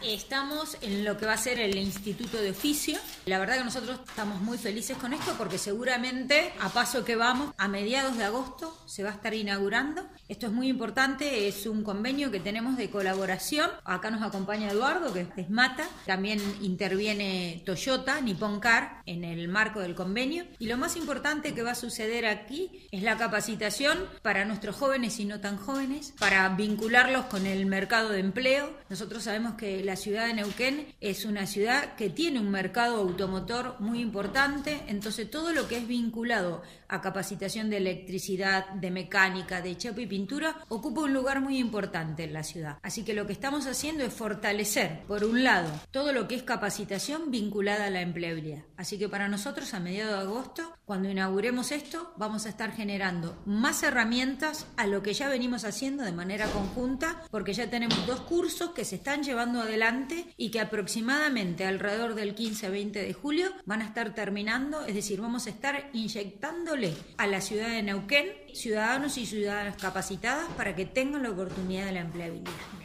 Estamos en lo que va a ser el Instituto de Oficio. La verdad que nosotros estamos muy felices con esto porque seguramente a paso que vamos, a mediados de agosto se va a estar inaugurando. Esto es muy importante, es un convenio que tenemos de colaboración. Acá nos acompaña Eduardo, que es Mata. También interviene Toyota, Nippon Car, en el marco del convenio. Y lo más importante que va a suceder aquí es la capacitación para nuestros jóvenes y no tan jóvenes, para vincularlos con el mercado de empleo. Nosotros sabemos que la ciudad de Neuquén es una ciudad que tiene un mercado automotor muy importante, entonces todo lo que es vinculado a capacitación de electricidad, de mecánica, de chapa y pintura, ocupa un lugar muy importante en la ciudad. Así que lo que estamos haciendo es fortalecer, por un lado, todo lo que es capacitación vinculada a la empleabilidad. Así que para nosotros, a mediados de agosto, cuando inauguremos esto, vamos a estar generando más herramientas a lo que ya venimos haciendo de manera conjunta, porque ya tenemos 2 cursos que se están llevando adelante y que aproximadamente alrededor del 15-20 de julio van a estar terminando, es decir, vamos a estar inyectándole a la ciudad de Neuquén ciudadanos y ciudadanas capacitadas para que tengan la oportunidad de la empleabilidad.